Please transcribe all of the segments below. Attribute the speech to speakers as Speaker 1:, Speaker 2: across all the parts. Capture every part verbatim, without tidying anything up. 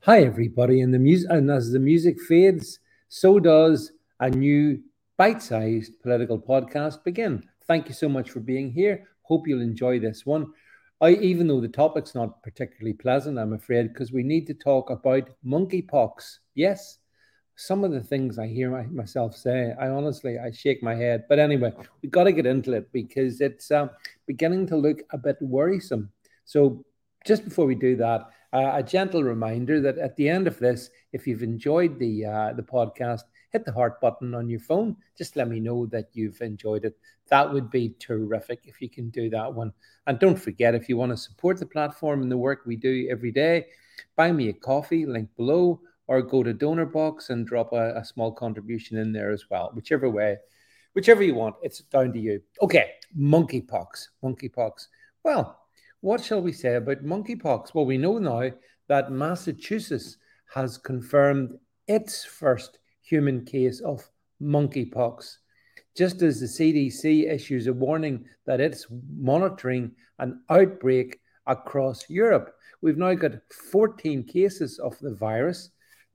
Speaker 1: Hi, everybody. And the music, and as the music fades, so does a new bite-sized political podcast begin. Thank you so much for being here. Hope you'll enjoy this one. I, even though the topic's not particularly pleasant, I'm afraid, because we need to talk about monkeypox. Yes, some of the things I hear my, myself say, I honestly, I shake my head. But anyway, we've got to get into it because it's uh, beginning to look a bit worrisome. So just before we do that, uh, a gentle reminder that at the end of this, if you've enjoyed the uh, the podcast, hit the heart button on your phone. Just let me know that you've enjoyed it. That would be terrific if you can do that one. And don't forget, if you want to support the platform and the work we do every day, buy me a coffee, link below, or go to DonorBox and drop a, a small contribution in there as well. Whichever way, whichever you want, it's down to you. Okay, monkeypox, monkeypox. Well, what shall we say about monkeypox? Well, we know now that Massachusetts has confirmed its first human case of monkeypox, just as the C D C issues a warning that it's monitoring an outbreak across Europe. We've now got fourteen cases of the virus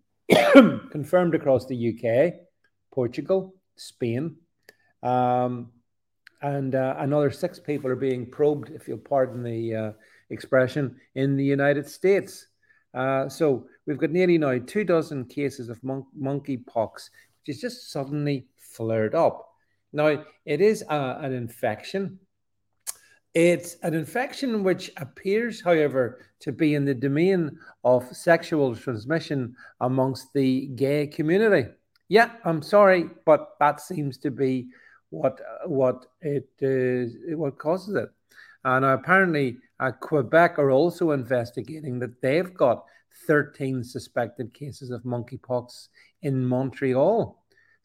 Speaker 1: confirmed across the U K, Portugal, Spain, um, and uh, another six people are being probed, if you'll pardon the uh, expression, in the United States. Uh, so we've got nearly now two dozen cases of mon- monkeypox, which is just suddenly flared up. Now, it is uh, an infection. It's an infection which appears, however, to be in the domain of sexual transmission amongst the gay community. Yeah, I'm sorry, but that seems to be what what it is, what causes it. And apparently, uh, Quebec are also investigating that they've got thirteen suspected cases of monkeypox in Montreal.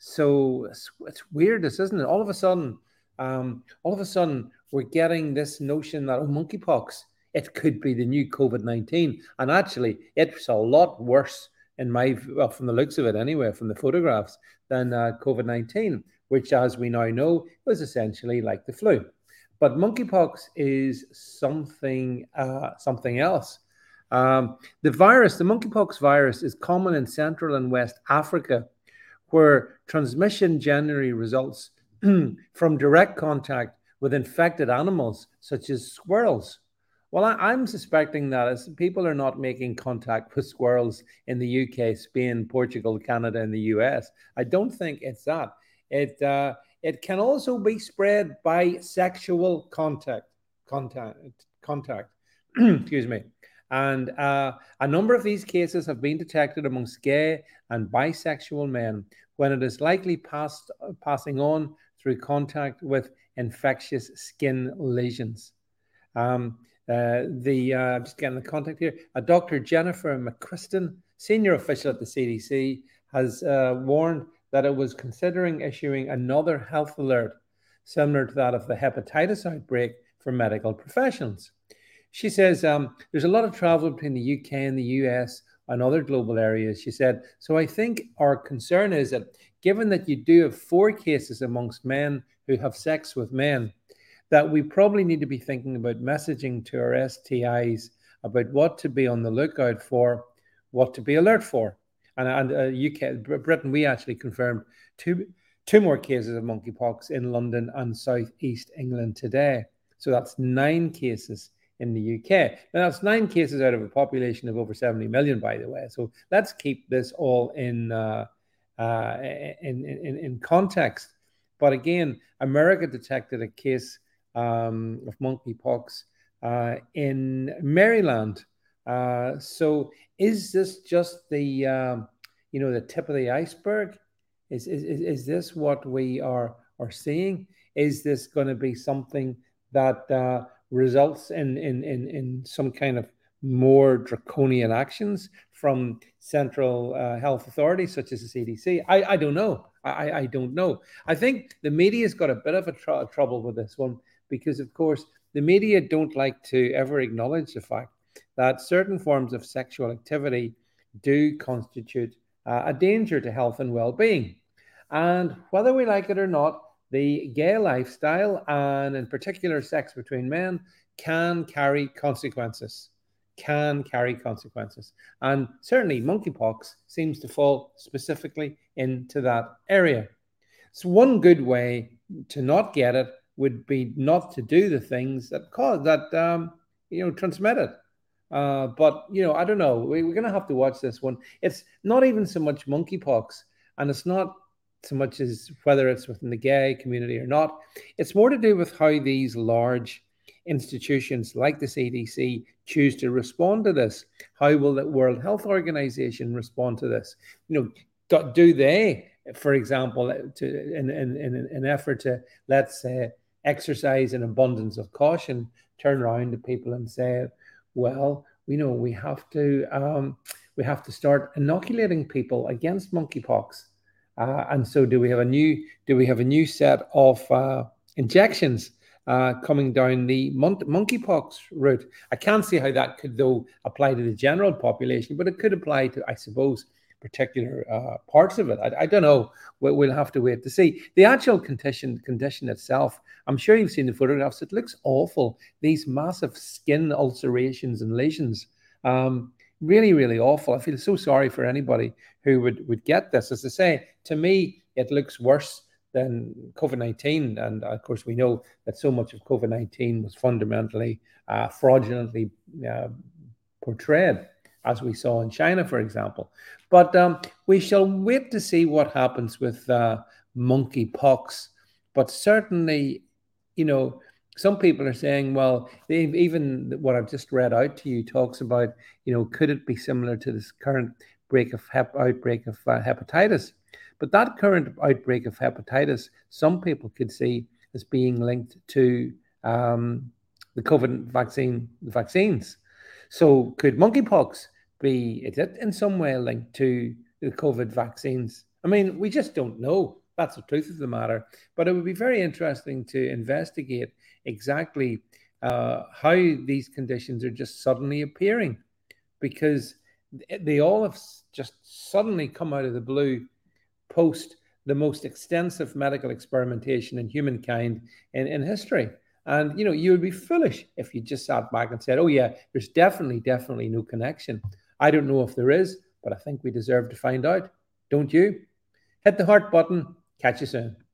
Speaker 1: So it's, it's weird, this isn't it? All of a sudden, um, all of a sudden, we're getting this notion that, oh, monkeypox, it could be the new COVID nineteen. And actually, it's a lot worse in my, well, from the looks of it anyway, from the photographs, than uh, COVID nineteen, which, as we now know, was essentially like the flu. But monkeypox is something, uh, something else. Um, the virus, the monkeypox virus, is common in Central and West Africa, where transmission generally results from direct contact with infected animals such as squirrels. Well, I, am suspecting that as people are not making contact with squirrels in the U K, Spain, Portugal, Canada, and the U S, I don't think it's that. It uh, it can also be spread by sexual contact, contact, contact. Excuse me. And uh, a number of these cases have been detected amongst gay and bisexual men when it is likely passed, passing on through contact with infectious skin lesions. Um, uh, the uh, just getting the contact here. Uh, Doctor Jennifer McQuiston, senior official at the C D C, has uh, warned that it was considering issuing another health alert similar to that of the hepatitis outbreak for medical professionals. She says um, there's a lot of travel between the U K and the U S and other global areas. She said, so I think our concern is that given that you do have four cases amongst men who have sex with men, that we probably need to be thinking about messaging to our S T Is about what to be on the lookout for, what to be alert for. And, and uh, U K, Britain, we actually confirmed two, two more cases of monkeypox in London and southeast England today. So that's nine cases in the U K. Now, that's nine cases out of a population of over seventy million, by the way. So let's keep this all in, uh, uh, in, in, in context. But again, America detected a case um, of monkeypox uh, in Maryland. Uh, so is this just the, um, you know, the tip of the iceberg? Is, is, is this what we are, are seeing? Is this going to be something that uh, results in, in, in, in some kind of more draconian actions from central uh, health authorities such as the C D C? I, I don't know. I, I don't know. I think the media's got a bit of a tr- trouble with this one because, of course, the media don't like to ever acknowledge the fact that certain forms of sexual activity do constitute uh, a danger to health and well-being. And whether we like it or not, the gay lifestyle, and in particular sex between men, can carry consequences. can carry consequences. And certainly monkeypox seems to fall specifically into that area. So one good way to not get it would be not to do the things that cause that um, you know transmit it. Uh, but you know, I don't know. We, we're going to have to watch this one. It's not even so much monkeypox, and it's not so much as whether it's within the gay community or not. It's more to do with how these large institutions like the C D C choose to respond to this. How will the World Health Organization respond to this? You know, do they, for example, to in in in an effort to, let's say, exercise an abundance of caution, turn around to people and say, well, you know, we have to um, we have to start inoculating people against monkeypox. Uh, and so, do we have a new do we have a new set of uh, injections uh, coming down the mon- monkeypox route? I can't see how that could, though, apply to the general population, but it could apply to, I suppose, particular uh, parts of it. I, I don't know. We'll, we'll have to wait to see. The actual condition condition itself, I'm sure you've seen the photographs. It looks awful. These massive skin ulcerations and lesions. Um, really, really awful. I feel so sorry for anybody who would, would get this. As I say, to me, it looks worse than COVID nineteen. And of course, we know that so much of COVID nineteen was fundamentally uh, fraudulently uh, portrayed, as we saw in China, for example. But um, we shall wait to see what happens with uh, monkeypox. But certainly, you know, some people are saying, well, even what I've just read out to you talks about, you know, could it be similar to this current break of hep- outbreak of uh, hepatitis? But that current outbreak of hepatitis, some people could see as being linked to um, the COVID vaccine, the vaccines. So could monkeypox be, is it in some way linked to the COVID vaccines? I mean, we just don't know. That's the truth of the matter. But it would be very interesting to investigate exactly uh, how these conditions are just suddenly appearing, because they all have just suddenly come out of the blue post the most extensive medical experimentation in humankind in, in history. And, you know, you would be foolish if you just sat back and said, oh, yeah, there's definitely, definitely no connection. I don't know if there is, but I think we deserve to find out. Don't you? Hit the heart button. Catch you soon.